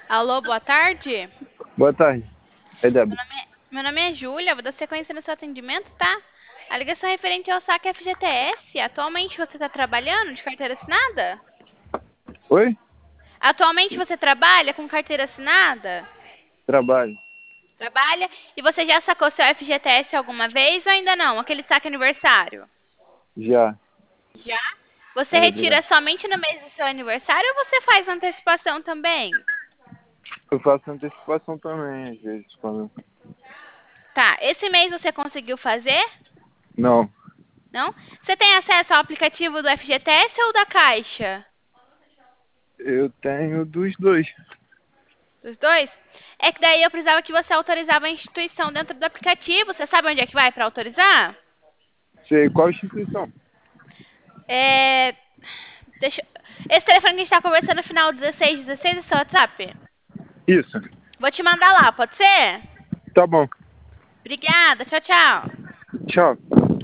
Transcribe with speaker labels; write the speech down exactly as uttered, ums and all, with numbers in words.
Speaker 1: Alô, boa tarde.
Speaker 2: Boa tarde. É
Speaker 1: Meu
Speaker 2: Débora.
Speaker 1: nome é, meu nome é Júlia, vou dar sequência no seu atendimento, tá? A ligação é referente ao saque F G T S. Atualmente você está trabalhando de carteira assinada?
Speaker 2: Oi?
Speaker 1: Atualmente você trabalha com carteira assinada?
Speaker 2: Trabalho.
Speaker 1: Trabalha? E você já sacou seu F G T S alguma vez ou ainda não? Aquele saque aniversário?
Speaker 2: Já.
Speaker 1: Já? Você
Speaker 2: É, já.
Speaker 1: retira somente no mês do seu aniversário ou você faz antecipação também?
Speaker 2: Eu faço antecipação também, às vezes, quando...
Speaker 1: Tá, esse mês você conseguiu fazer?
Speaker 2: Não.
Speaker 1: Não? Você tem acesso ao aplicativo do F G T S ou da Caixa?
Speaker 2: Eu tenho dos dois.
Speaker 1: Dos dois? É que daí eu precisava que você autorizava a instituição dentro do aplicativo. Você sabe onde é que vai para autorizar?
Speaker 2: Sei. Qual instituição?
Speaker 1: É... Deixa... Esse telefone que a gente está conversando no final dezesseis dezesseis é seu WhatsApp?
Speaker 2: Isso.
Speaker 1: Vou te mandar lá, pode ser?
Speaker 2: Tá bom.
Speaker 1: Obrigada, tchau, tchau.
Speaker 2: Tchau.